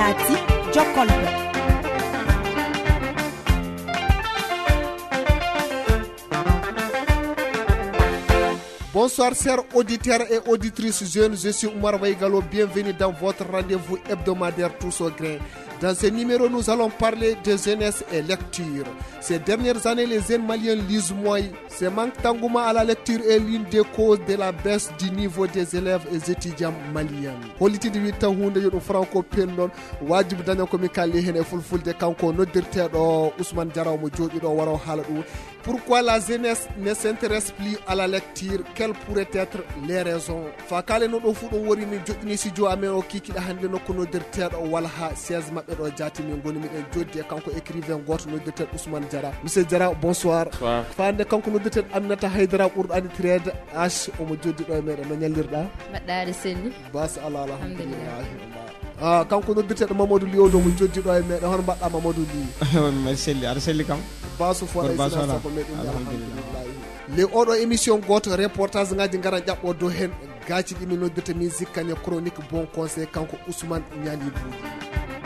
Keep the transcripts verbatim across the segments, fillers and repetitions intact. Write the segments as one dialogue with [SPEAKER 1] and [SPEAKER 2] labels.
[SPEAKER 1] Fati Jokolbe.
[SPEAKER 2] Bonsoir chers auditeurs et auditrices jeunes, je suis Oumar Waïgalo, bienvenue dans votre rendez-vous hebdomadaire Tous au grain. Dans ce numéro, nous allons parler de jeunesse et lecture. Ces dernières années, les jeunes maliens lisent moins. Ce manque d'engouement à la lecture est l'une des causes de la baisse du niveau des élèves et étudiants maliens. Politique de huit ans, on franco pendon, wajib dana ko mi kalli hene fulfulde kanko noddirteɗo Ousmane Diarra mo jooɗiɗo waro haala ɗum. Pourquoi la jeunesse ne s'intéresse plus à la lecture? Quelles pourraient être les raisons? Fakale no ɗo fu ɗum wori min joƴƴini studio amen o kikiɗa hannde nokku noddirteɗo wala ha seize maɓɓe ɗo jaati min goni miɗen joddi e kanko écrivain goto noddirteɗo Ousmane Diarra. Monsieur Diarra, bonsoir.
[SPEAKER 3] Bonsoir.
[SPEAKER 2] Fande kanko noddirteɗo Aminata Haydara ɓurɗo anditirede H omo joddi ɗo e meɗen no ñallirɗa?
[SPEAKER 4] Mbaɗɗaade selli.
[SPEAKER 2] Bas ala alhamdulillah. Ah, kanko noddirteɗo Mamadou Li do mo joddi ɗo e meɗen hono mbaɗɗa Mamadou Li?
[SPEAKER 3] Mi selli, aɗa selli kam?
[SPEAKER 2] Basu fora isina sako meɗen alhamdulillah. Le oɗo émission goto reportage ngaji ngara ƴaɓɓo dow hen gaci ɗimi noddirta musique kane chronique bon conseil kanko Ousmane Niani Boudi.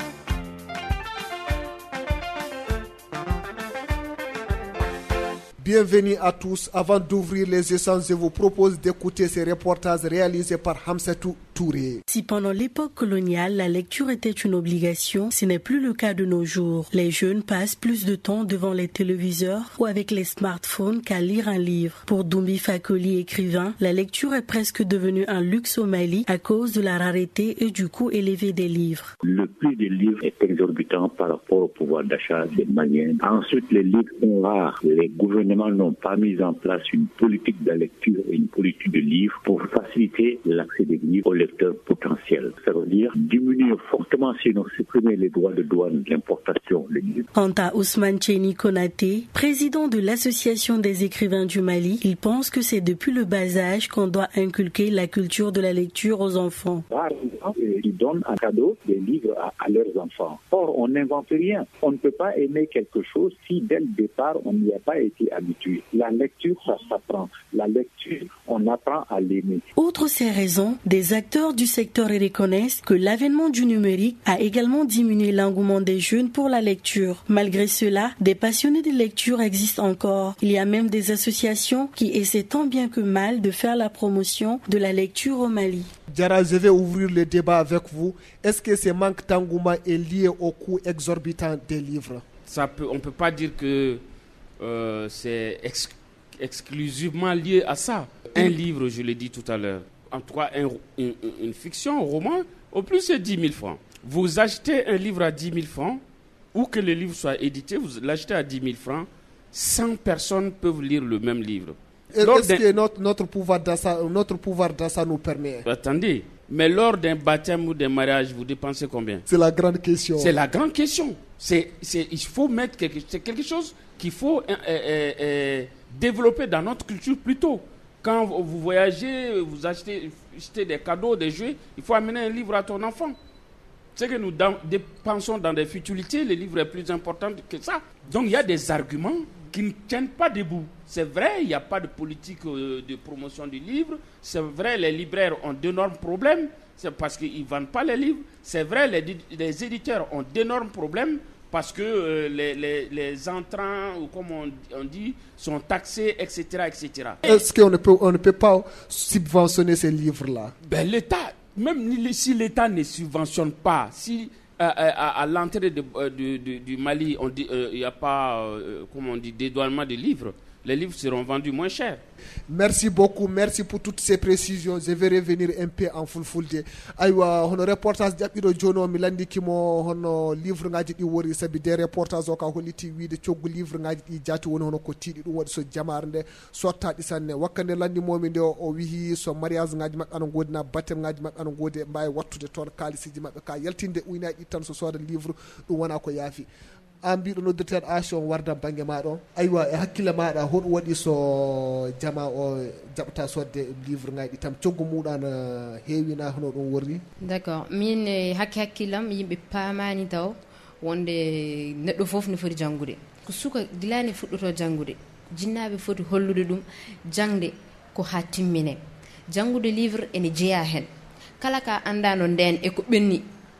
[SPEAKER 2] Bienvenue à tous. Avant d'ouvrir les échanges, je vous propose d'écouter ces reportages réalisés par Hamsatou Touré.
[SPEAKER 5] Si pendant l'époque coloniale, la lecture était une obligation, ce n'est plus le cas de nos jours. Les jeunes passent plus de temps devant les téléviseurs ou avec les smartphones qu'à lire un livre. Pour Doumbi Fakoli, écrivain, la lecture est presque devenue un luxe au Mali à cause de la rareté et du coût élevé des livres.
[SPEAKER 6] Le prix des livres est exorbitant par rapport au pouvoir d'achat des Maliens. Ensuite, les livres sont rares. Les gouvernements n'ont pas mis en place une politique de lecture et une politique de livres pour faciliter l'accès des livres aux lecteurs potentiels. Ça veut dire diminuer fortement, sinon supprimer les droits de douane d'importation des livres.
[SPEAKER 5] Quant à Ousmane Tchéni Konaté, président de l'Association des écrivains du Mali, il pense que c'est depuis le bas âge qu'on doit inculquer la culture de la lecture aux enfants.
[SPEAKER 6] Par exemple, ils donnent en cadeau des livres à, à leurs enfants. Or, on n'invente rien. On ne peut pas aimer quelque chose si dès le départ, on n'y a pas été habitué. La lecture, ça s'apprend. La lecture, on apprend à l'aimer.
[SPEAKER 5] Outre ces raisons, des acteurs du secteur reconnaissent que l'avènement du numérique a également diminué l'engouement des jeunes pour la lecture. Malgré cela, des passionnés de lecture existent encore. Il y a même des associations qui essaient tant bien que mal de faire la promotion de la lecture au Mali.
[SPEAKER 2] Diarra, je vais ouvrir le débat avec vous. Est-ce que ce manque d'engouement est lié au coût exorbitant des livres?
[SPEAKER 3] Ça peut, on ne peut pas dire que euh, c'est ex- exclusivement lié à ça. Un livre, je l'ai dit tout à l'heure, en tout cas un, une, une fiction, un roman, au plus c'est dix mille francs. Vous achetez un livre à dix mille francs, ou que le livre soit édité, vous l'achetez à dix mille francs, cent personnes peuvent lire le même livre.
[SPEAKER 2] Est-ce que notre, notre, pouvoir d'achat, notre pouvoir d'achat nous permet?
[SPEAKER 3] Attendez, mais lors d'un baptême ou d'un mariage, vous dépensez combien?
[SPEAKER 2] C'est la grande question.
[SPEAKER 3] C'est la grande question. C'est, c'est, il faut mettre quelque, c'est quelque chose qu'il faut euh, euh, euh, développer dans notre culture plutôt. Quand vous voyagez, vous achetez, achetez des cadeaux, des jeux, il faut amener un livre à ton enfant. C'est que nous dans, dépensons dans des futilités, le livre est plus important que ça. Donc il y a des arguments qui ne tiennent pas debout. C'est vrai, il n'y a pas de politique euh, de promotion du livre. C'est vrai, les libraires ont d'énormes problèmes. C'est parce qu'ils ne vendent pas les livres. C'est vrai, les, les éditeurs ont d'énormes problèmes parce que euh, les, les, les entrants, ou comme on, on dit, sont taxés, et cetera, et cetera.
[SPEAKER 2] Est-ce qu'on ne peut, on ne peut pas subventionner ces livres-là?
[SPEAKER 3] Ben, l'État, même si l'État ne subventionne pas, si euh, à, à l'entrée de, de, de, du Mali, il n'y euh, a pas, euh, comment on dit, dédouanement de livres, les livres seront vendus moins cher.
[SPEAKER 2] Merci beaucoup, merci pour toutes ces précisions. Je vais revenir un peu en fulfulde. Aywa hono reportage jaɓɓiɗo joni o mi landikimo hono livre ngaji ɗi wori sabi de reportage o ka holliti wiide coggu livre ngaji ɗi jaati woni hono ko tiiɗi ɗum waɗi so jamare nde sottaɗi sanne wakkande landimomi nde o wihi so mariage ngaji maɓɓe ana goodi na baptême ngaji maɓɓe ana goodi e mbawi wattude toon kalisiji maɓɓe ka yaltinde uynaji ɗi tan so sooda livre ɗum wona ko yaafi. An mbiɗo noddirteɗo Action warda banggue maɗo aywa e hakkille maɗa hoɗum waɗi so jama o jaɓata sodde livre ngaji ɗi tam coggu muɗa no heewina hono ɗum worri?
[SPEAKER 4] D'accord, min hakki hakkillam yimɓe paamani taw wonde neɗɗo fof no foti janngude ko suka dilani fuɗɗoto janngude jinnaɓe foti hollude ɗum jangde ko ha timmine. Janngude livre ene jeeya hen kala ka andano nden e ko ɓenni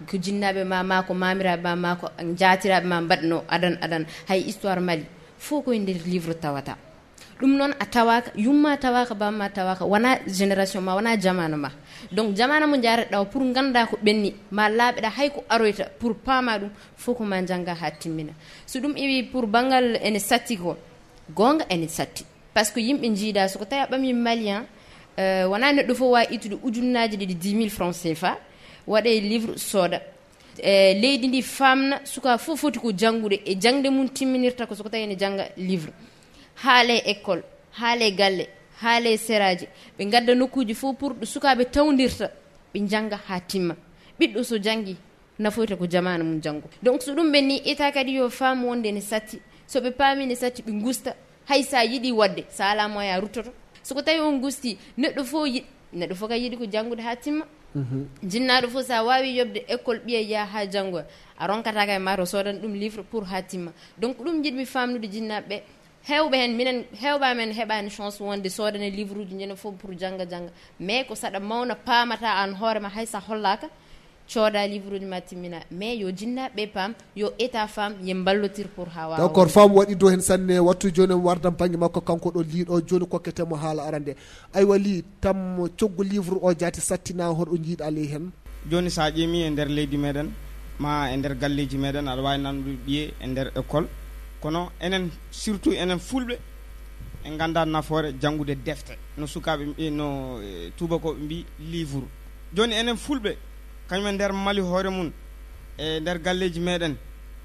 [SPEAKER 4] ko jinnaɓe ma ma ko mamiraɓe ma ma ko jaatiraɓe ma mbaɗno adan adan hay histoire mali fof koye nder livre tawata ɗum noon a tawaka yumma tawaka bamma tawaka wona génération ma wona jamanu ma donc jamanu mo jareɗa pour ganda ko ɓenni ma laaɓeɗa hay ko aroyta pour paama ɗum fof ko ma jangga ha timmina so ɗum iwi pour banggal ene satti ko gonga ene satti par ce que yimɓe jiida soko tawi a ɓami malien uh, wona neɗɗo fof wawi ittude ujunnaji ɗiɗi dix mille francs C F A waɗe livre sooda e leydi ndi famna suka fof foti ko janggude e jangde mum timminirta ko soko tawi ene janga livre haale école haale galle haale seraji ɓe gadda nokkuji fof pour ɗo sukaɓe tawdirta ɓe janga ha timma ɓiɗɗo so jangi nafoyta ko jamanu mum janggo donc so ɗum ɓe ni état kadi yo fam wonde ne satti soɓe paami ne satti ɓe gusta hay sa yiɗi wadde sa ala moya ruttoto soko tawi on gusti neɗɗo fof yiɗi neɗɗo fof ka yiɗi ko janggude ha timma jinnaɗo fof sa wawi yobde école ɓiya ya ha janggo a ronkata kay mato sodan ɗum livre pour ha timma donc ɗum jiɗmi famnude jinnaɓeɓe hewɓe hen minen hewɓa men heɓani chance wonde sodane livre uji ñande fof pour jangga jangga mais ko saɗa mawna paamata an hoorema hay sa hollaka cooda livre uji ma timmina mais yo jinnaɓe paam yo état femme ye ballotir pour ha wawa
[SPEAKER 2] d'accord femme waɗi do hen sanne wattu joni wardan banggue makko kanko ɗo liiɗo joni kokketemo haala arande ay wali tam coggu livre o jaati sattina hoɗo jiiɗa ley hen
[SPEAKER 1] joni sa ƴeemi e nder leydi meɗen ma e nder galleji meɗen aɗa wawi nandude ɓiye e nder école kono enen surtout enen fulɓe en ganda nafoore janngude defte no sukaɓe no tubakoɓe mbi livre joni enen fulɓe kañumen nder mali hoore mum e nder galleji meɗen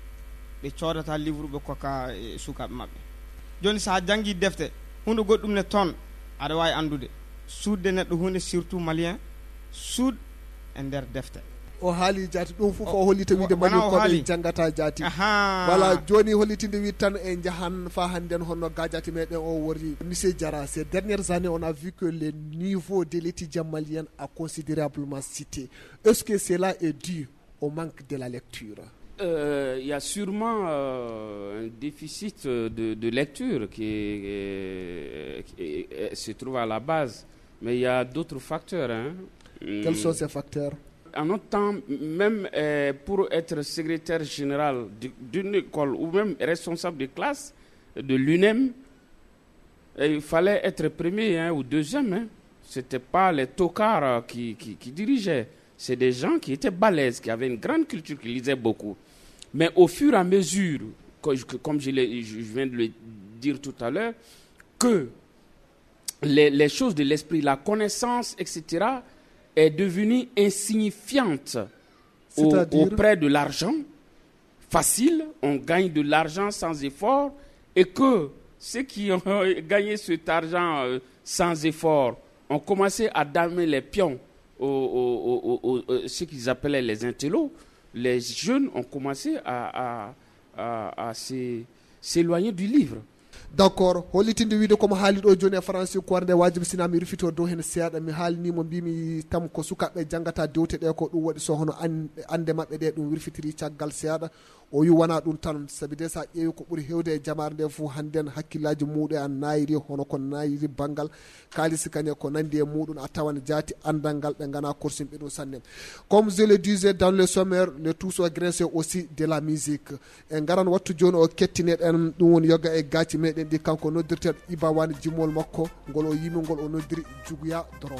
[SPEAKER 1] ɓe coodata livre ɓe kokka e sukaɓe maɓɓe joni sa jangi defte hunde goɗɗum ne toon aɗa wawi andude suudde neɗɗo hunde surtout malien suud e nder defte
[SPEAKER 2] o haali jaati ɗum fof o hollita wiide mali koɓe janggata jaati voilà joni hollitinde wi tan e jahan fa hannden honno ga jaati meɗen o wori monsieur Diarra. Ces dernières années on a vu que le niveau de l'étudiant malien a considérablement cité. Est-ce que cela est dû au manque de la lecture?
[SPEAKER 3] Il euh, y a sûrement euh, un déficit de, de lecture qui, est, qui est, se trouve à la base, mais il y a d'autres facteurs. Hein.
[SPEAKER 2] Quels sont ces facteurs?
[SPEAKER 3] En notre temps, même euh, pour être secrétaire général d'une école ou même responsable de classe de l'U N E M, euh, il fallait être premier hein, ou deuxième. Hein. Ce n'était pas les tocards qui, qui, qui dirigeaient. C'est des gens qui étaient balèzes, qui avaient une grande culture, qui lisaient beaucoup. Mais au fur et à mesure, comme je, je viens de le dire tout à l'heure, que les, les choses de l'esprit, la connaissance, et cetera, est devenue insignifiante au, auprès de l'argent facile, on gagne de l'argent sans effort, et que ceux qui ont gagné cet argent euh, sans effort ont commencé à damer les pions aux, aux, aux, aux, ceux qu'ils appelaient les intellos. Les jeunes ont commencé à, à, à, à s'éloigner du livre.
[SPEAKER 2] D'accord hollitinde wiide komo haali ɗo joni e français ko warde wajibi sina mi rufito dow hen seeɗa mi haalnimo mbimi tam ko sukaɓe janggata dewte ɗe ko ɗum waɗi so hono ande mabɓe ɗe ɗum wirfitiri caggal seeɗa o wi wona ɗum tan saabi de sa ƴeewi ko ɓuuri hewde e jamare nde fo hannden hakkillaji muɗum an nayiri hono ko nayiri banggal kalisi kañe ko nandi e muɗum a tawan jaati andal ngal ɓe gana korsimɓe ɗum sanne. Comme je le disais dans le sommaire, le tous au grain c'est aussi de la musique. En garan wattu joni o kettineɗen ɗum woni yoga e gacci meɗen ɗi kanko noddirteɗo Iba Wani jimol makko ngol o yimi ngol o noddiri Juguya Dron.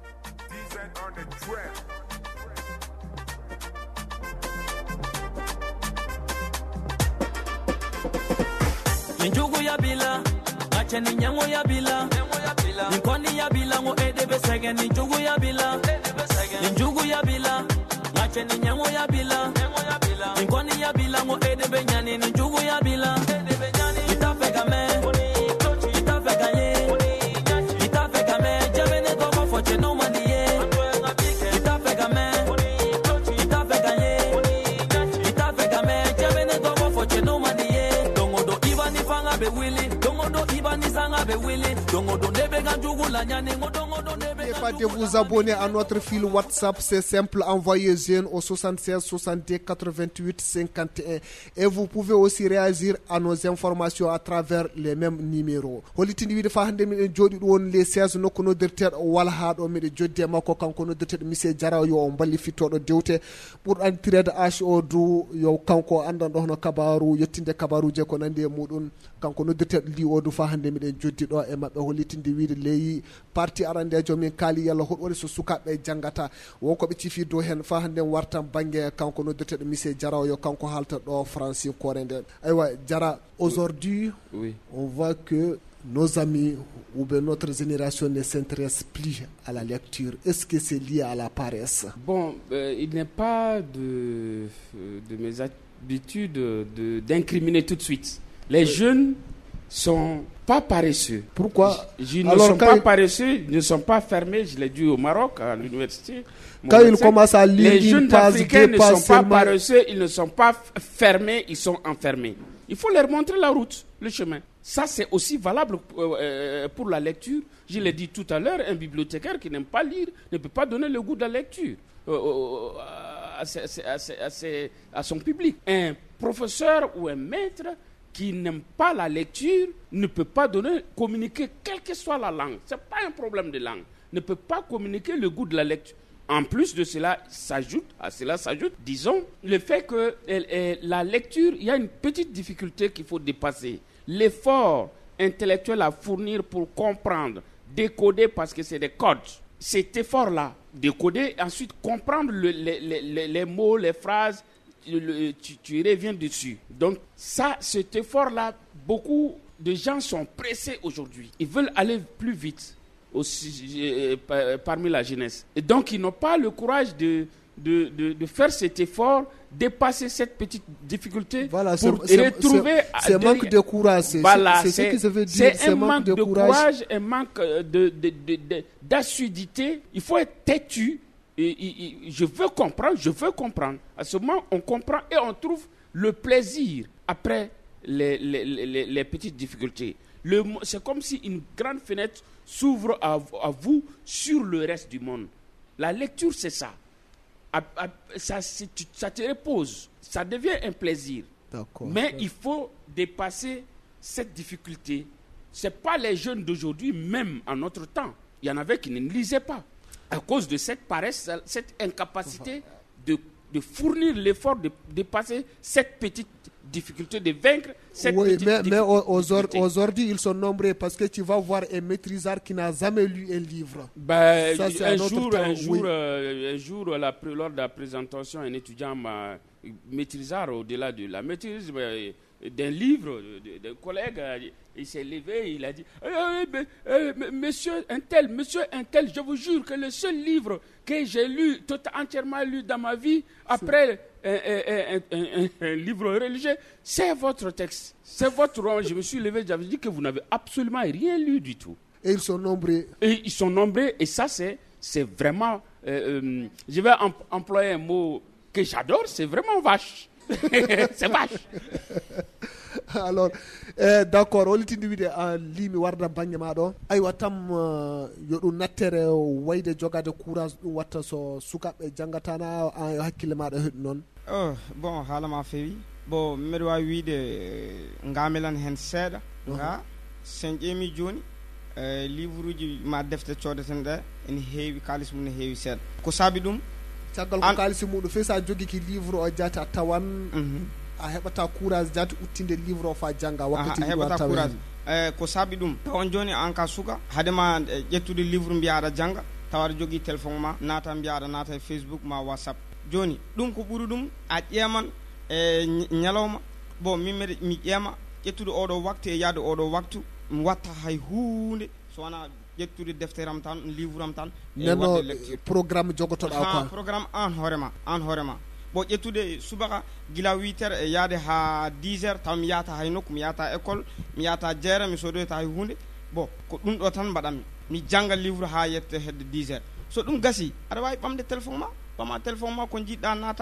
[SPEAKER 7] Njugu ya bila, acha ni nyango ya bila, nkoni ya bila ngo edebe sege ni njugu ya bila, njugu ya bila, acha ni nyango ya bila, nkoni ya bila ngo edebe nyani ni njugu ya bila, itafeka me, itafeka ye, itafeka me, jabene toka foche no maniye, itafeka me, itafeka ye, itafeka me, jabene toka foche no maniye. Be willing, don't go do even is anga be willing, don't go do nebe ganju
[SPEAKER 2] pas de vous abonner à notre fil WhatsApp, c'est simple, envoyez jeune au soixante-seize soixante-deux quatre-vingt-huit cinquante et un et vous pouvez aussi réagir à nos informations à travers les mêmes numéros. Holitini wiide fa hande mi jodi won les seize nokku noddirteɗo wala ha do mi joddi e makko kanko noddirteɗo monsieur Diaraw yo o balli fittoɗo dewte pour antirede H O du yo kanko andan do hono kabaru yettinde kabaruuje ko nandi e mudun kanko noddirteɗo li o du fa hande mi joddi do e mabbe holitinde wiide leyi parti arandejo min kaali yalla hoɗori so sukaɓe jangata wonko ɓe cifi do hen fa hande wartan bangue kanko noddirteɗo monsieur Diaraw yo kanko halta ɗo Francis Korende aywa Diara aujourd'hui
[SPEAKER 3] oui.
[SPEAKER 2] On voit que nos amis ou bien notre génération ne s'intéresse plus à la lecture. Est-ce que c'est lié à la paresse?
[SPEAKER 3] Bon, euh, il n'est pas de, de mes habitudes de, d'incriminer tout de suite. Les oui. jeunes sont pas paresseux.
[SPEAKER 2] Pourquoi?
[SPEAKER 3] Ils ne Alors, sont pas il... paresseux, ils ne sont pas fermés. Je l'ai dit au Maroc, à l'université.
[SPEAKER 2] Quand ils commencent à lire,
[SPEAKER 3] les jeunes africains ne sont pas paresseux, ils ne sont pas fermés, ils sont enfermés. Il faut leur montrer la route, le chemin. Ça, c'est aussi valable euh, pour la lecture. Je l'ai dit tout à l'heure, un bibliothécaire qui n'aime pas lire ne peut pas donner le goût de la lecture euh, à, ses, à, ses, à, ses, à son public. Un professeur ou un maître qui n'aime pas la lecture ne peut pas donner, communiquer, quelle que soit la langue. Ce n'est pas un problème de langue. Ne peut pas communiquer le goût de la lecture. En plus de cela, s'ajoute, à cela s'ajoute, disons, le fait que euh, la lecture, il y a une petite difficulté qu'il faut dépasser. L'effort intellectuel à fournir pour comprendre, décoder parce que c'est des codes. Cet effort-là, décoder, ensuite comprendre le, les, les, les mots, les phrases, le, tu, tu reviens dessus. Donc ça, cet effort-là, beaucoup de gens sont pressés aujourd'hui. Ils veulent aller plus vite. Aussi, euh, parmi la jeunesse. Et donc, ils n'ont pas le courage de, de, de, de faire cet effort, dépasser cette petite difficulté
[SPEAKER 2] voilà,
[SPEAKER 3] pour
[SPEAKER 2] c'est,
[SPEAKER 3] retrouver...
[SPEAKER 2] C'est, c'est manque de courage, c'est,
[SPEAKER 3] voilà,
[SPEAKER 2] c'est, c'est ce que je veux dire.
[SPEAKER 3] C'est, c'est un manque, manque de, de courage. courage, un manque de, de, de, de, d'assiduité. Il faut être têtu. Et, et, et, je veux comprendre, je veux comprendre. À ce moment, on comprend et on trouve le plaisir après les, les, les, les petites difficultés. Le, c'est comme si une grande fenêtre s'ouvre à, à vous sur le reste du monde. La lecture, c'est ça. À, à, ça, c'est, ça te repose. Ça devient un plaisir.
[SPEAKER 2] D'accord.
[SPEAKER 3] Mais il faut dépasser cette difficulté. Ce n'est pas les jeunes d'aujourd'hui, même en notre temps. Il y en avait qui ne lisaient pas. À cause de cette paresse, cette incapacité de, de fournir l'effort de dépasser cette petite difficulté, de vaincre cette
[SPEAKER 2] oui,
[SPEAKER 3] petite
[SPEAKER 2] mais,
[SPEAKER 3] difficulté.
[SPEAKER 2] Mais aujourd'hui, ils sont nombreux parce que tu vas voir un maîtrisard qui n'a jamais lu un livre.
[SPEAKER 3] Ben,
[SPEAKER 2] Ça, c'est
[SPEAKER 3] un,
[SPEAKER 2] un,
[SPEAKER 3] jour,
[SPEAKER 2] temps,
[SPEAKER 3] un, jour,
[SPEAKER 2] oui.
[SPEAKER 3] euh, un jour, la, lors de la présentation, un étudiant m'a maîtrisard au-delà de la maîtrise ben, d'un livre, d'un collègue, il s'est levé, il a dit eh, eh, eh, monsieur un tel, monsieur un tel, je vous jure que le seul livre que j'ai lu, tout entièrement lu dans ma vie, après un, un, un, un, un livre religieux, c'est votre texte, c'est votre roman. Je me suis levé, j'avais dit que vous n'avez absolument rien lu du tout.
[SPEAKER 2] Et ils sont nombreux.
[SPEAKER 3] Et ils sont nombreux, et ça, c'est, c'est vraiment... Euh, euh, je vais em- employer un mot que j'adore, c'est vraiment vache. C'est vache.
[SPEAKER 2] Alors eh, d'accord olitindi wiide a limi warda bange ma ɗo aywa tam uh, yo ɗum nattere wayde jogade courage ɗum watta so sukaɓe jangatana an hakkille maɗa heɗi noon
[SPEAKER 1] oh, bon haalama feewi bon mbiɗa wawi wiide gamelan hen seeɗa uh-huh. Ga sen ƴeemi joni uh, livre uji ma defte codeten ɗe ene heewi kalis mum ne heewi seeɗa ko saabi ɗum
[SPEAKER 2] caggal ko kalisi muɗum fe sa jogui ki livre o jaati a tawan mm-hmm. a heɓata courage jaati uttinde livre o fa jangga wakkati
[SPEAKER 1] a heɓata courage eh, ko saabi ɗum tawan joni an ka suka hadema ƴettude livre mbiya aɗa jangga tawa aɗa jogui téléphone ma nata mbiya aɗa nata e Facebook ma WhatsApp joni ɗum ko ɓuuri ɗum a ƴeeman e ñalawma bon min mbiɗa mi ƴeema ƴettude oɗo waktu e yaade oɗo waktu mi watta hay hunde so wona ƴettude deftere am tan livre am tan
[SPEAKER 2] e wadde lecture programme jogotoɗa
[SPEAKER 1] quoi programme an hoorema an hoorema bo ƴettude subaka gila huit heures e yaade ha dix heures taw mi yata hay nokku mi yata école mi yata jeere mi sodoyta hay hunde bon ko ɗum ɗo tan mbaɗanmi mi janga livre ha yette hedde dix heures so ɗum gasi aɗa wawi ɓamde téléphone ma ɓama téléphone ma ko jiɗɗa nata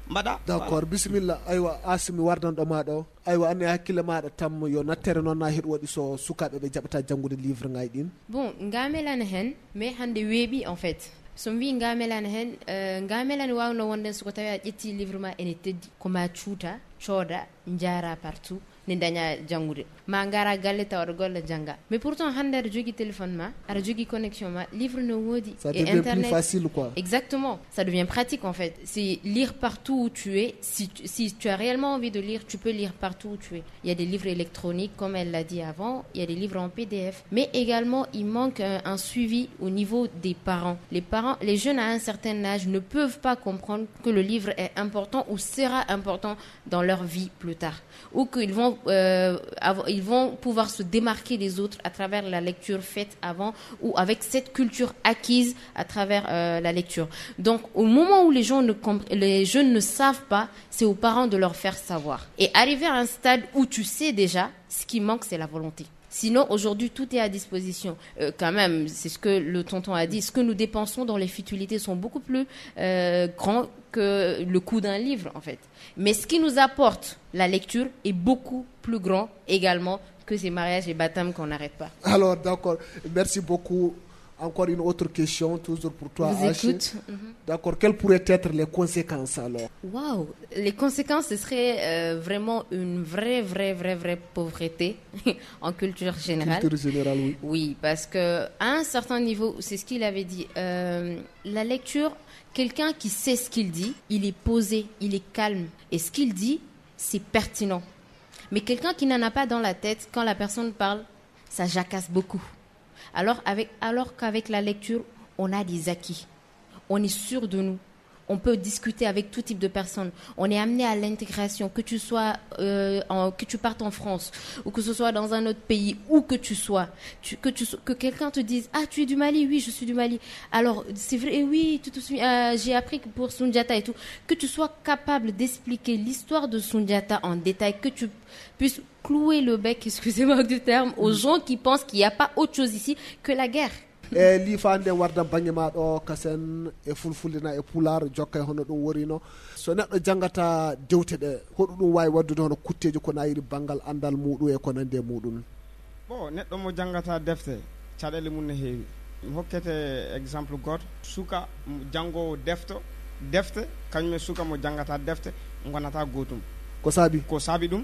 [SPEAKER 1] mbaɗa.
[SPEAKER 2] D'accord, bisimilla. Aywa Asimi wardanɗo maɗa o. Aywa anne hakkille maɗa tam yo nattere noon na hiɗo waɗi so sukaɓe ɓe jaɓata janngude livre ngaji ɗin.
[SPEAKER 4] Bon, ngamelana hen mais hande weeɓi en fait. So mbi ngamelana hen uh, ngamelana wawno wonden soko tawi a ƴetti livre ma ene teddi koma cuuta cooda jara partout ne daña jangude ma ngara galle taw aɗa golla janga mais pourtant hande aɗa jogui téléphone ma aɗa jogui connexion ma livre ne woodi
[SPEAKER 2] ça
[SPEAKER 4] et
[SPEAKER 2] devient
[SPEAKER 4] internet
[SPEAKER 2] plus facile quoi.
[SPEAKER 4] Exactement, ça devient pratique en fait. C'est lire partout où tu es. Si tu, si tu as réellement envie de lire, tu peux lire partout où tu es. Il y a des livres électroniques comme elle l'a dit avant, il y a des livres en P D F, mais également il manque un, un suivi au niveau des parents. Les parents, les jeunes à un certain âge ne peuvent pas comprendre que le livre est important ou sera important dans leur vie plus tard, ou qu'ils vont euh, avoir, ils vont pouvoir se démarquer des autres à travers la lecture faite avant ou avec cette culture acquise à travers euh, la lecture. Donc au moment où les, gens ne comp- les jeunes ne savent pas, c'est aux parents de leur faire savoir. Et arriver à un stade où tu sais déjà, ce qui manque c'est la volonté. Sinon, aujourd'hui, tout est à disposition. Euh, quand même, c'est ce que le tonton a dit. Ce que nous dépensons dans les futilités sont beaucoup plus euh, grands que le coût d'un livre, en fait. Mais ce qui nous apporte la lecture est beaucoup plus grand également que ces mariages et baptêmes qu'on n'arrête pas.
[SPEAKER 2] Alors, d'accord. Merci beaucoup. Encore une autre question, toujours pour toi,
[SPEAKER 4] Vous
[SPEAKER 2] H.
[SPEAKER 4] écoute. Mm-hmm.
[SPEAKER 2] D'accord. Quelles pourraient être les conséquences alors?
[SPEAKER 4] Waouh, les conséquences, ce serait euh, vraiment une vraie, vraie, vraie, vraie pauvreté en culture générale.
[SPEAKER 2] Culture générale, oui.
[SPEAKER 4] Oui, parce que à un certain niveau, c'est ce qu'il avait dit. Euh, la lecture, quelqu'un qui sait ce qu'il dit, il est posé, il est calme, et ce qu'il dit, c'est pertinent. Mais quelqu'un qui n'en a pas dans la tête, quand la personne parle, ça jacasse beaucoup. Alors, avec, alors qu'avec la lecture, on a des acquis. On est sûr de nous. On peut discuter avec tout type de personnes. On est amené à l'intégration, que tu sois, euh, en, que tu partes en France, ou que ce soit dans un autre pays, où que tu sois, tu, que, tu, que quelqu'un te dise, ah, tu es du Mali, oui, je suis du Mali. Alors, c'est vrai, oui, tout, tout, euh, j'ai appris que pour Soundiata et tout, que tu sois capable d'expliquer l'histoire de Soundiata en détail, que tu puisses clouer le bec, excusez-moi du terme, aux gens qui pensent qu'il n'y a pas autre chose ici que la guerre.
[SPEAKER 2] e lifande warda bange ma ɗo kasen e fulfulina e pular jokka e hono ɗum worino so neɗɗo jangata dewte ɗe hoɗum ɗum wawi waddude hono kutteji ko nayiri banggal andal muɗum e ko nande muɗum.
[SPEAKER 1] Bon neɗɗo mo jangata defte caɗele mum ne heewi mi hokkete exemple goto suka jangowo defto defte kañum e suka mo jangata defte gonata gotum
[SPEAKER 2] ko saabi
[SPEAKER 1] ko saabi ɗum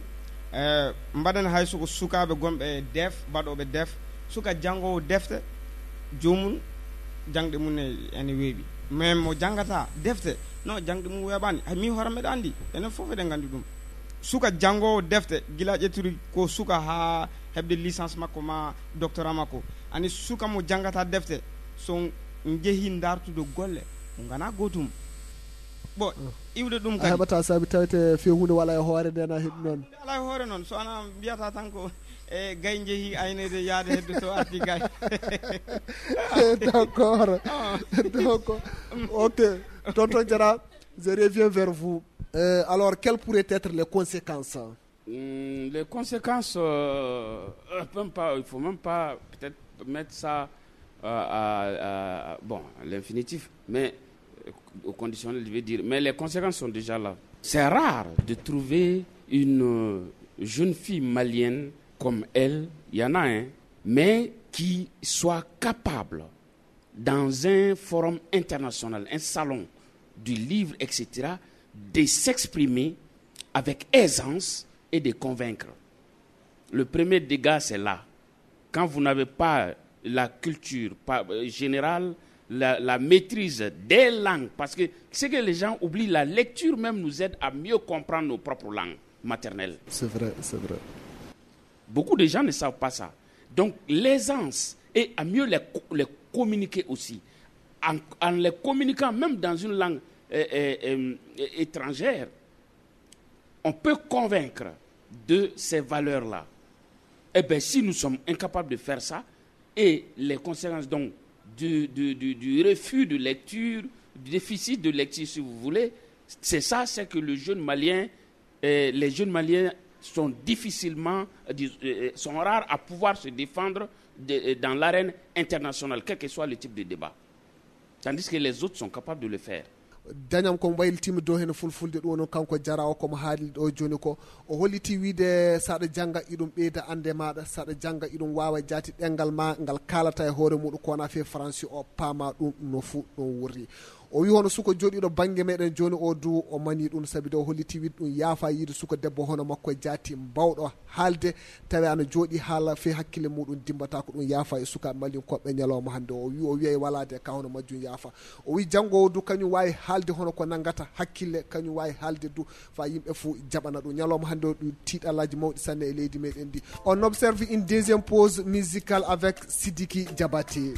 [SPEAKER 1] e mbaɗen hay soko sukaɓe gonɓe def mbaɗoɓe def suka jangowo defte jomum jangde mum ene weeɓi mais mo jangata defte non jangde mum weeɓani mi hoore meɗa andi enen fof eɗen gandi ɗum suka jangowo defte gila ƴettiri ko suka ha heɓde licence makko ma doctorat makko ani suka mo jangata defte so jeehi dartude golle mo gana gotum bon iwde ɗum kadi
[SPEAKER 2] heɓata saabi tawete fe hunde wala e hoore nde na heeɗi noon
[SPEAKER 1] ala e hoore noon so ana mbiyata tan ko e gay jeehi aynede yaade hedde to arti gay
[SPEAKER 2] d'accord donc ok tonton Diarra je reviens vers vous euh, alors quelles pourraient être les conséquences?
[SPEAKER 3] Mmh, les conséquences euh, même pas, il faut même pas peut-être mettre ça euh, à, à bon à l'infinitif mais au conditionnel je vais dire mais les conséquences sont déjà là. C'est rare de trouver une jeune fille malienne comme elle, il y en a un, mais qui soit capable, dans un forum international, un salon du livre, et cetera, de s'exprimer avec aisance et de convaincre. Le premier dégât, c'est là. Quand vous n'avez pas la culture générale, la, la maîtrise des langues, parce que ce que les gens oublient, la lecture même nous aide à mieux comprendre nos propres langues maternelles.
[SPEAKER 2] C'est vrai, c'est vrai.
[SPEAKER 3] Beaucoup de gens ne savent pas ça. Donc, l'aisance et à mieux les, les communiquer aussi. En, en les communiquant même dans une langue euh, euh, euh, étrangère, on peut convaincre de ces valeurs-là. Eh bien, si nous sommes incapables de faire ça, et les conséquences donc du, du, du, du refus de lecture, du déficit de lecture, si vous voulez, c'est ça, c'est que le jeune Malien, euh, les jeunes Maliens sont difficilement, euh, sont rares à pouvoir se défendre de, dans l'arène internationale, quel que soit le type de débat. Tandis que les autres sont capables de le faire.
[SPEAKER 2] dañam ko waylitimi dow hen fulfulde ɗum noon kanko jara o komo haali ɗo joni ko o holliti wiide saɗa jangga iɗum ɓeyda ande maɗa saɗa jangga iɗum wawa jaati ɗengal ma ngal kalata e hoore muɗum kona fe français o paama ɗum no fu ɗum wurri. o wi hono suko joɗiɗo banggue meɗen joni o du o mani ɗum saabi de o holliti wiide ɗum yaafa yiide suko debbo hono makko e jaati mbawɗo haalde tawi ana jooɗi haala fe hakkille muɗum dimbata ko ɗum yaafa e sukaɓe mallin koɓɓe ñalawma hande o wi o wiya e walade ka hono majjum yaafa. o wi janggowo du kañum wawi haalde hono ko nangata hakkille kañum wawi haalde du fa yimɓe fo jaɓana ɗum ñalawma hande o ɗum tiiɗallaji mawɗi sanne e leydi meɗen ndi. On observe une deuxième pause musicale avec Sidiki Diabaté.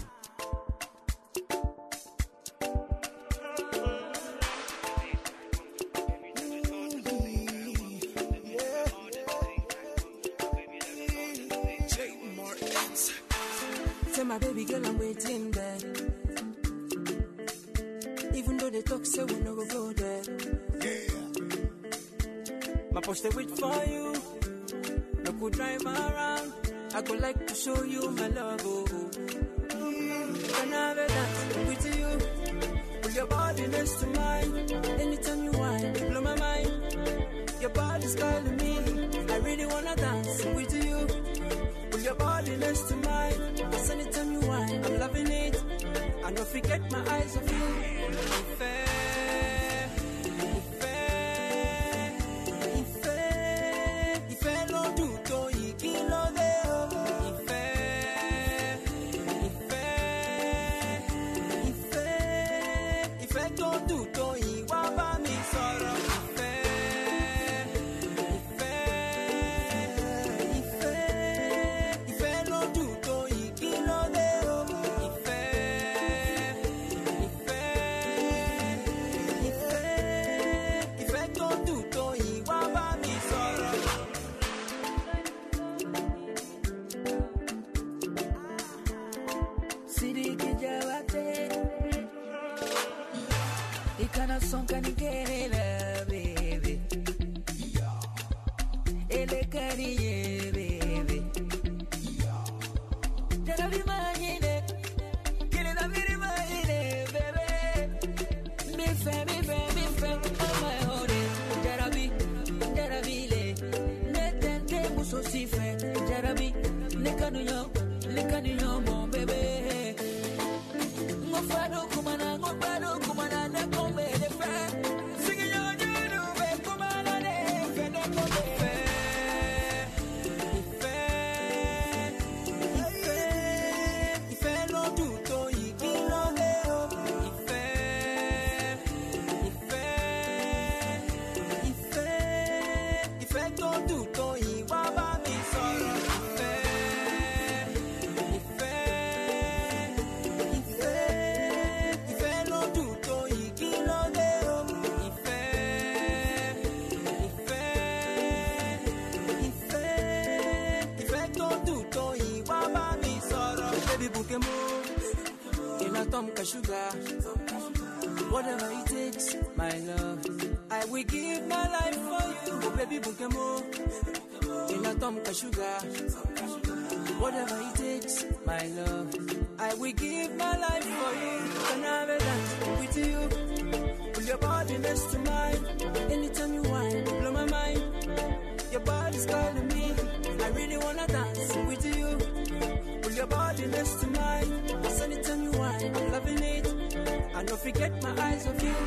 [SPEAKER 8] Tell my baby girl I'm waiting there. Even though they talk, say we never go there. Yeah. My push they wait for you. No could drive around. I could like to show you my love. Oh, can I have a dance with you? Put your body next to mine. Anytime you want, you blow my mind. Your body's calling me. I really wanna dance with you. Put your body next to mine. Cause anytime you want, I'm loving it. I don't forget my eyes of you. Ife, Ife, Ife, Ife lo tutto y chi lo deo. Ife, Ife, Ife, Ife lo tutto y guapa mi soro. Son caniquera, baby. Ele cariñe, baby. Ya la imagine, que le da mi imagine, baby. Mi fe, mi fe, mi fe, oh my honey. Ya la vi, ya la vi, le. Ne tente muso si fe. Ya la vi, le caniño, le caniño, mon bébé. Ngo fado kumana, ngo fado kumana, ne kombe. Sugar, whatever it takes, my love, I will give my life for you, oh, baby Bukemo. In a tomka sugar, whatever it takes, my love, I will give my life for you. Can I have a dance with you? Put your body next to mine. Anytime you want, blow my mind. Your body's calling me. I really wanna dance with you. Put your body next to mine. Cause anytime you want, I'm loving it. I don't forget my eyes of you.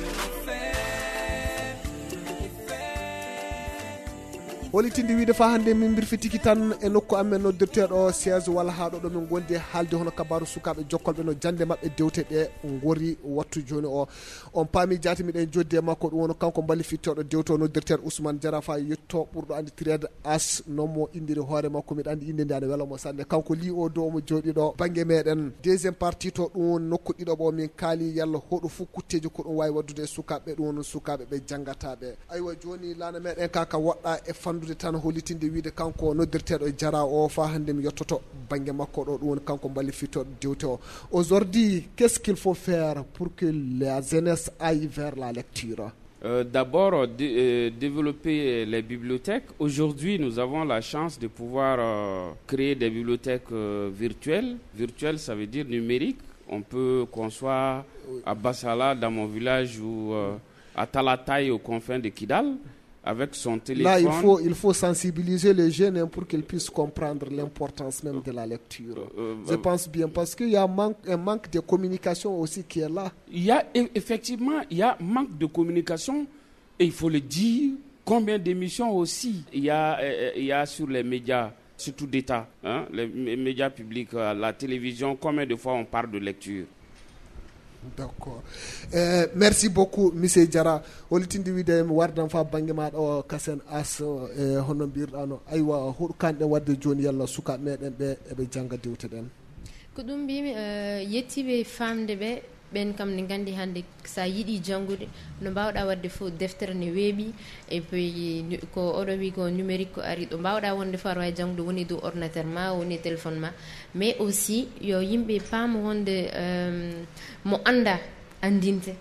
[SPEAKER 2] holitinde wiide fa hande min birfitiki tan e nokku amen noddirteɗo siège walla haɗo ɗo min gondi haalde hono kabaru sukaɓe jokkolɓe no jande mabɓe dewteɗe gori wattu joni o on paami jaati miɗen joddi e makko ɗum wono kanko balli fittoɗo dewto noddirteɗo Ousmane Diarra fa yetto ɓurɗo anditirede as nommo indiri hoore makko miɗa andi inde nde ane welamo sanne kanko li o dow omo jooɗiɗo banggue meɗen deuxiéme partie to ɗum nokku ɗiɗo ɓo min kaali yalla hoɗo fo kutteji ko ɗum wawi waddude e sukaɓe ɗum sukaɓe ɓe janggataɓe aywa joni lana meɗen kaka woɗɗa e fandu tan holitinde wiide kanko noddirteɗo Diarra o fa hande mi yettoto banggue makko ɗo ɗum kanko balli fittoɗo dewte o. Aujourd'hui, qu'est-ce qu'il faut faire pour que la jeunesse aille vers la lecture?
[SPEAKER 3] Euh, D'abord, de, euh, développer les bibliothèques. Aujourd'hui, nous avons la chance de pouvoir euh, créer des bibliothèques euh, virtuelles. Virtuelles, ça veut dire numériques. On peut concevoir à Bassala, dans mon village, ou euh, à Talatay, aux confins de Kidal, avec son téléphone.
[SPEAKER 2] Là, il faut, il faut sensibiliser les jeunes hein, pour qu'ils puissent comprendre l'importance même de la lecture. Euh, Je euh, pense bien, parce qu'il y a un manque, un manque de communication aussi qui est là.
[SPEAKER 3] Il y a effectivement, il y a un manque de communication, et il faut le dire, combien d'émissions aussi il y a, euh, il y a sur les médias, surtout d'État, hein, les médias publics, la télévision, combien de fois on parle de lecture.
[SPEAKER 2] D'accord. Euh, merci beaucoup, M. Diarra. Olitindi widem wardan fa bange ma o kasen as e hono birɗano aywa hurkande wadde joni yalla suka meɗen ɓe eɓe janga dewte ɗen
[SPEAKER 4] ko ɗum mbimi yettiɓe famde ɓe ɓen kam ne gandi hande sa yiiɗi janngude no mbawɗa wadde fof deftere ne weeɓi et puis ko oɗo wi ko numérique ko ari ɗo mbawɗa wonde fof aɗa wawi janngude woni dow ordinateur ma woni téléphone ma mais aussi yo yimɓe paama wonde um, mo anda andinte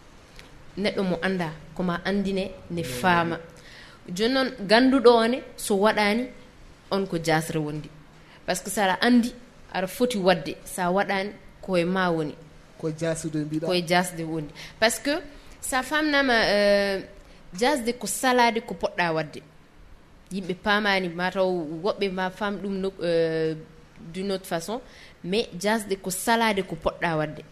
[SPEAKER 4] neɗɗo mo anda koma andine ne faama joni noon ganduɗo one so waɗani on ko jasre wondi par ce que sa aɗa andi aɗa foti wadde sa waɗani koye ma woni
[SPEAKER 2] koye jasde mbiɗa
[SPEAKER 4] koye jasde wondi par ce que sa famnama uh, jasde ko salade ko poɗɗa wadde yimɓe paamani mataw woɓɓe ma fam ɗum no uh, d'une autre façon mais jasde ko salade ko poɗɗa wadde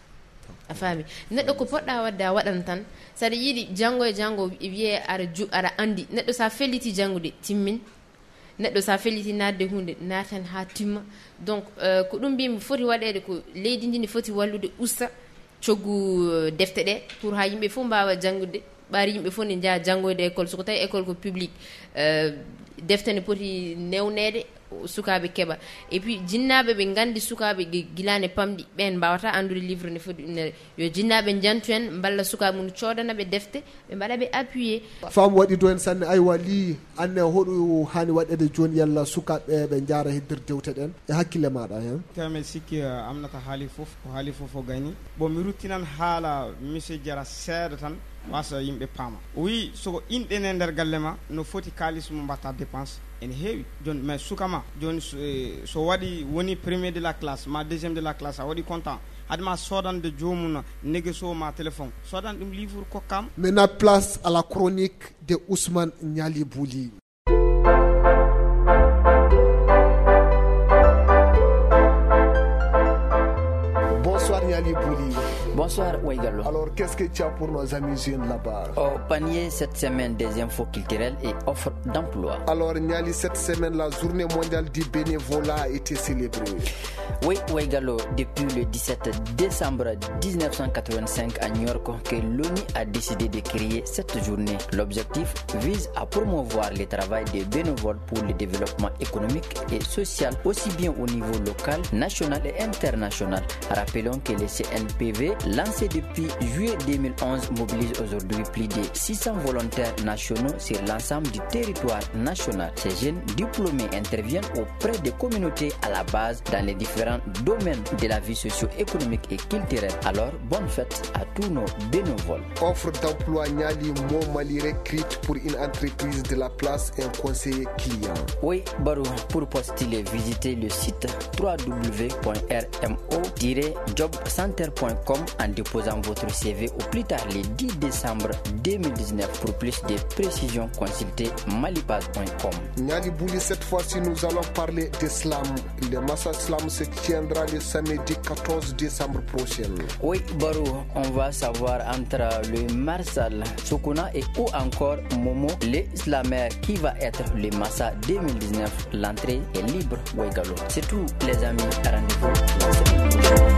[SPEAKER 4] a faami neɗɗo ko poɗɗa wadde a waɗan tan saɗa yiiɗi janngo e janngo wiye aɗa ju aɗa andi neɗɗo sa felliti janngude timmin neɗɗo sa felliti nadde hunde naatan ha timma donc uh, ko ɗum mbimi foti waɗede ko leydi ndi ndi foti wallude usta coggu defte ɗe pour ha yimɓe fof mbawa janngude ɓaari yimɓe fof ne jaa janngoyde école soko tawi école ko public uh, defte ne poti newnede sukaɓe keɓa et puis jinnaɓe ɓe gandi sukaɓe guilane pamɗi ɓen mbawata andude livre ne foti yo jinnaɓe jantu en balla sukaɓe mum codanaɓe defte ɓe mbaɗa ɓe appuyé
[SPEAKER 2] fam waɗi do en sanne aywa li anne hoɗo hani waɗede joni yalla sukaɓe ɓe jaara heddir dewte ɗen e hakkille maɗa hen
[SPEAKER 1] tami sikki amnata haali foof ko haali foof o gani bon mi ruttinan haala monsieur Diarra seeɗa tan wasa yimɓe paama o wi soko inɗene nder galle ma no foti kalis mo mbatta dépense ene heewi joni mais sukama joni so, so waɗi woni premier de la classe ma deuxiéme de la classe a waɗi content hadma sodande jomum négocio ma téléphone sodan ɗum livre kokkam.
[SPEAKER 2] Maintenant place à la chronique de Ousmane Niali Bouli. Bonsoir Niali Bouli.
[SPEAKER 9] Bonsoir Ouaigallo.
[SPEAKER 2] Alors qu'est-ce que tu as pour nos amis jeunes là-bas?
[SPEAKER 9] Au panier cette semaine des infos culturelles et offres d'emploi.
[SPEAKER 2] Alors Niali, cette semaine la journée mondiale du bénévolat a été célébrée.
[SPEAKER 9] Oui Ouaigallo, depuis le dix-sept décembre dix-neuf cent quatre-vingt-cinq à New York que l'ONU a décidé de créer cette journée. L'objectif vise à promouvoir le travail des bénévoles pour le développement économique et social aussi bien au niveau local, national et international. Rappelons que le C N P V lancé depuis juillet deux mille onze mobilise aujourd'hui plus de six cents volontaires nationaux sur l'ensemble du territoire national. Ces jeunes diplômés interviennent auprès des communautés à la base dans les différents domaines de la vie socio-économique et culturelle. Alors, bonne fête à tous nos bénévoles.
[SPEAKER 2] Offre d'emploi Niali Momali recrute pour une entreprise de la place et un conseiller client.
[SPEAKER 9] Oui, Barou, pour postuler, visitez le site w w w point r m o tiret job center point com en déposant votre C V au plus tard le dix décembre deux mille dix-neuf. Pour plus de précisions, consultez malibase point com.
[SPEAKER 2] Niali Bouli, cette fois-ci, nous allons parler d'islam. Le Massa Slam se tiendra le samedi quatorze décembre prochain.
[SPEAKER 9] Oui, Barou, on va savoir entre le Marsal, Sukuna et ou encore Momo, l'Islamère qui va être le Massa deux mille dix-neuf. L'entrée est libre, Ouaigallo. C'est tout, les amis. Rendez-vous la semaine prochaine.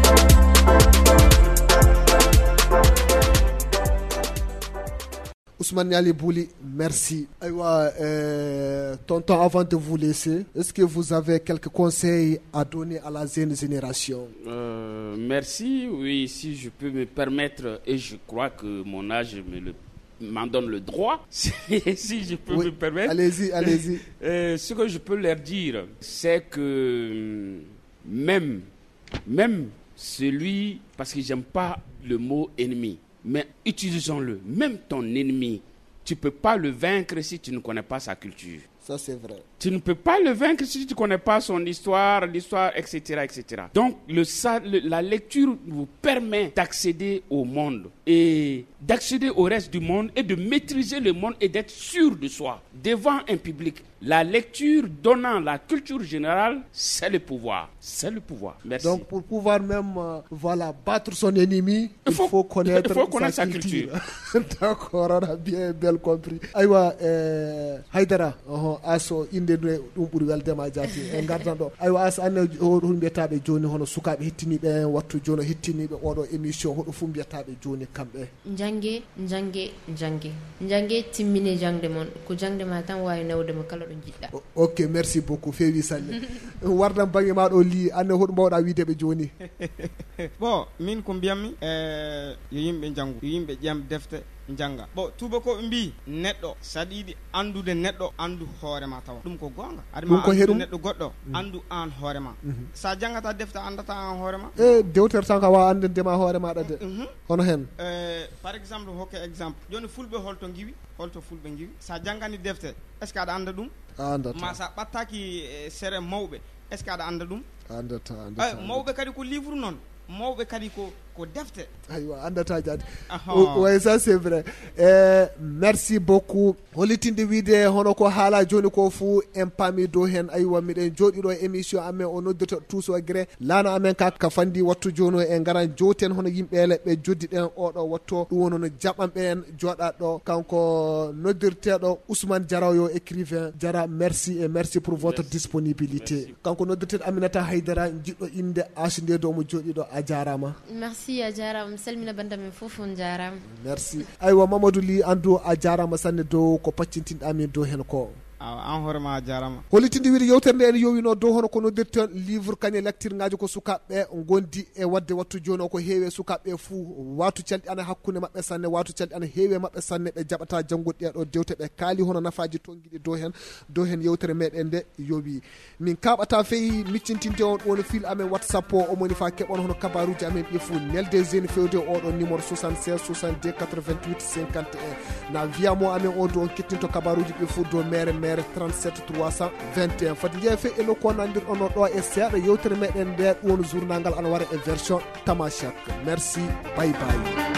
[SPEAKER 2] Ousmane Niali Bouli, merci. Aywa, euh, tonton, avant de vous laisser, est-ce que vous avez quelques conseils à donner à la jeune génération?
[SPEAKER 3] euh, Merci. Oui, si je peux me permettre, et je crois que mon âge me le m'en donne le droit, si je peux oui, me permettre.
[SPEAKER 2] Allez-y, allez-y.
[SPEAKER 3] Euh, ce que je peux leur dire, c'est que même, même celui, parce que j'aime pas le mot ennemi, mais utilisons-le, même ton ennemi, tu ne peux pas le vaincre si tu ne connais pas sa culture.
[SPEAKER 2] Ça, c'est vrai.
[SPEAKER 3] Tu ne peux pas le vaincre si tu ne connais pas son histoire, l'histoire, et cetera, et cetera. Donc, le, le, la lecture vous permet d'accéder au monde et d'accéder au reste du monde et de maîtriser le monde et d'être sûr de soi devant un public. La lecture donnant la culture générale, c'est le pouvoir. C'est le pouvoir. Merci.
[SPEAKER 2] Donc, pour pouvoir même euh, voilà, battre son ennemi, il faut, il faut connaître,
[SPEAKER 3] il faut connaître sa,
[SPEAKER 2] sa
[SPEAKER 3] culture.
[SPEAKER 2] culture. D'accord, on a bien, bien compris. Aywa, euh, Haydara, uh, aso inde ne dum buri weldema jati en gardan do. Aywa as anne hono mbiyatabe joni hono sukabe hettinibe wattu joni hettinibe odo émission hodo fu mbiyatabe joni kambe.
[SPEAKER 4] Jange, jange, jange. Jange timmine jangde mon ko jangde ma tan wawi nawde mo kala do jidda.
[SPEAKER 2] Ok, merci beaucoup fewi salle. Wardam bangi ma do li anne hodo mbawda widebe joni.
[SPEAKER 1] Bon, min ko mbiyammi eh yo yimbe jangu, yo yimbe jam defte janga. Bon, tuba ko mbi neddo sadidi andude neddo andu hoore ma taw. Dum ko gonga. Adima andu neddo goddo andu an hoore ma. Sa jangata defte andata an hoore ma.
[SPEAKER 2] Eh dewter tan ka wa andende ma hoore ma de. Hono hen.
[SPEAKER 1] Eh par exemple hokke exemple. Joni fulbe holto ngiwi, holto fulbe ngiwi. Sa jangani defte, est ce que ada anda dum?
[SPEAKER 2] Andata.
[SPEAKER 1] Ma sa battaki sere mawbe, est ce que ada anda dum?
[SPEAKER 2] Andata, andata.
[SPEAKER 1] Eh mawbe kadi ko livre non. Mawbe kadi ko ko defte.
[SPEAKER 2] Aywa andata jadi. Ouais, ça c'est vrai. Euh, merci beaucoup. Holitinde wide hono ko hala joni ko fu en pami do hen aywa miden jodi do émission amen on noddoto tous au gré lana amen ka ka fandi wattu jono en garan joten hono yimbe lebbe joddi den o do watto dum wono no jabambe en joda do kanko noddirtedo Ousmane Diaraw yo écrivain Diara, merci et merci pour votre merci. disponibilité. Kanko noddirtedo Aminata Haydara jiddo inde asinde do mo jodi do a jarama.
[SPEAKER 4] Merci a jarama salmina bandam fofu on jarama.
[SPEAKER 2] Merci. Aywa Mamadou Ly andu a jarama sanne do ko paccintinɗa min dow hen ko
[SPEAKER 1] an hoorema jarama
[SPEAKER 2] hollitinde wiide yewtere nde en yowino dow hono ko noddirten livre kañe lecture ngaji ko sukaɓeɓe gondi e wadde wattu joni o ko heewi sukaɓeɓe fuu watu calɗi ana hakkude mabɓe sanne watu calɗi ana heewi mabɓe sanne ɓe jaɓata janggude ɗeɗo dewte ɓe kaali hono nafaji tonguiɗi dow hen dow hen yewtere meɗen nde yowi min kaɓata feyi miccintinde on woni fil amen whatsapp o omoni fa keɓon hono kabaruji amen ɗi fuu nelde zeni fewde oɗo numéro soixante-seize soixante-deux quatre-vingt-huit cinquante et un na wiyamo amen on do on kettinto kabaruji ɗi fuu dow mere mere trente-sept trois cent vingt et un fati jeefe eno ko nandir ono ɗo e seeɗa yewtere meɗen nde ɗum journal ngal ana wara e version tamashak. Merci, bye bye.